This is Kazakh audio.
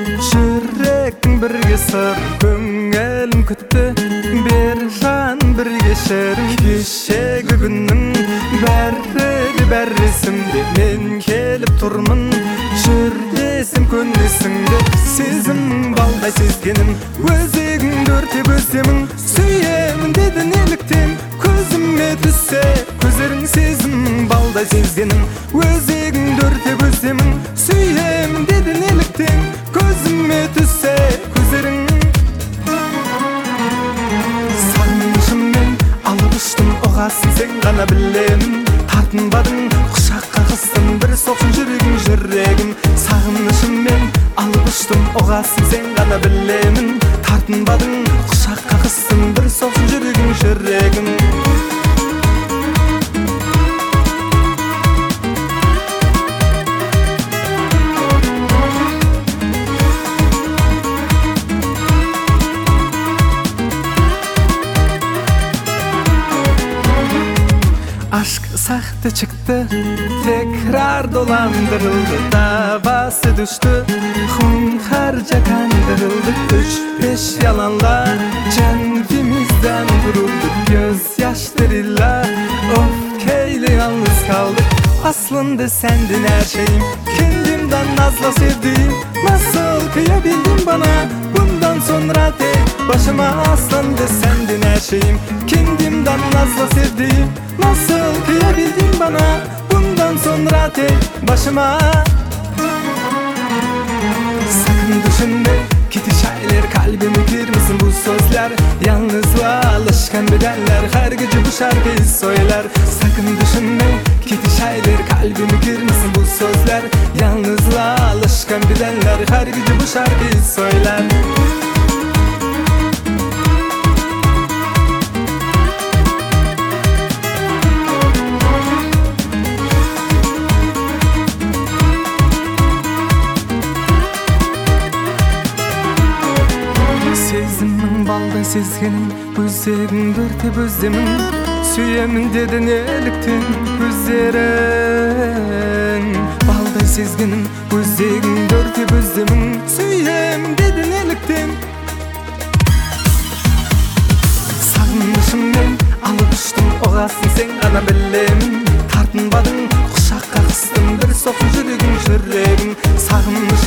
Жүрегің бір кесір, көңілім күтті, бір жан бір кешірім. Кешегі күннің бәрі есімде, мен келіп тұрмын, жүр десем көнесіңді. Сезім балдай сезгенім, өзегіңді өртеп өземін, сүйемін деді неліктен, көзіме түссе көздерің. Сезім балдай сезгенім, өзегіңді өртеп өземін, сүйемін деді неліктен, көзіме түссе көздерің. Сағынышыммен алып ұштым, ұғасың сен ғана білемін, тартынбадың құшаққа қыстым, бір соқсын жүрегім. Сағынышыммен алып ұштым, ұғасың сен ғана білемін, тартынбадың құшаққа қыстым, бір соқсын жүрегім. Aşk sahte çıktı, tekrar dolandırıldı, davası düştü, hunharca kandırıldık. 3-5 yalanla kendimizden vurulduk, gözyaşlarıyla of keyle yalnız kaldık. Aslında sendin her şeyim, kendimden nazla sevdiğim, nasıl kıyabildim bana bundan sonra tek başıma? Aslında sendin her şeyim, kendimden nazla sevdiğim, nasıl kıyabildin bana bundan sonra tek başıma? Sakın düşünme gidişaylar, kalbimi kırmasın bu sözler, yalnızlığa alışkan bedenler her gece bu şarkıyı söyler. Sakın düşünme gidişaylar, kalbimi kırmasın bu sözler, yalnızlığa alışkan bedenler her gece bu şarkıyı söyler. Сезімнің балдай сезгенім, өзегіңді өртеп өземін, сүйемін деді неліктен көздерің. Балдай сезгенім, өзегіңді өртеп өземін, сүйемін деді неліктен. Сағынышыммен алып ұштым, ұғасың сен ғана білемін, тартынбадың құшаққа қыстым, бір соқсын жүрегім. Сағыныш